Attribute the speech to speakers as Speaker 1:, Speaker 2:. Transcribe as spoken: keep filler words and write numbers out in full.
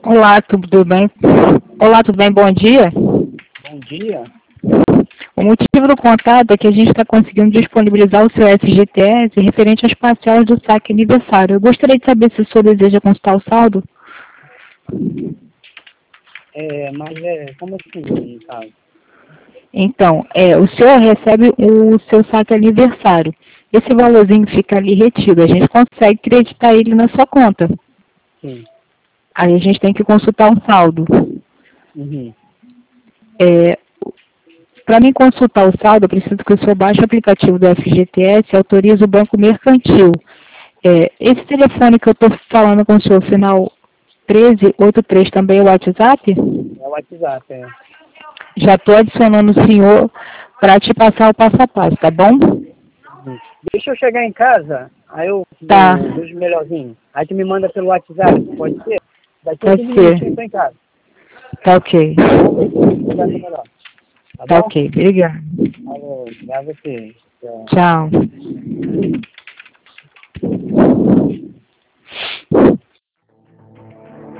Speaker 1: Olá, tudo bem? Olá, tudo bem? Bom dia.
Speaker 2: Bom dia.
Speaker 1: O motivo do contato é que a gente está conseguindo disponibilizar o seu F G T S referente às parcelas do saque aniversário. Eu gostaria de saber se o senhor deseja consultar o saldo.
Speaker 2: É, mas é, como assim, no caso?
Speaker 1: Então, é, o senhor recebe o seu saque aniversário. Esse valorzinho fica ali retido. A gente consegue creditar ele na sua conta.
Speaker 2: Sim.
Speaker 1: Aí a gente tem que consultar um saldo.
Speaker 2: Uhum.
Speaker 1: É, Para mim consultar o saldo, eu preciso que o senhor baixe o aplicativo do F G T S e autorize o Banco Mercantil. É, esse telefone que eu estou falando com o senhor, final treze oitenta e três, também é o WhatsApp?
Speaker 2: É o WhatsApp, é.
Speaker 1: Já estou adicionando o senhor para te passar o passo a passo, tá bom?
Speaker 2: Uhum. Deixa eu chegar em casa, aí eu
Speaker 1: Tá,
Speaker 2: do, vejo melhorzinho. Aí tu me manda pelo WhatsApp, pode ser? Daqui a
Speaker 1: pode
Speaker 2: quinze
Speaker 1: ser.
Speaker 2: minutinhos eu tô em casa.
Speaker 1: Tá ok.
Speaker 2: Vamos ver se eu consigo conversar melhor. Tá
Speaker 1: Tá
Speaker 2: bom?
Speaker 1: ok, obrigado.
Speaker 2: Falou, obrigado a você. Tchau.
Speaker 1: Tchau.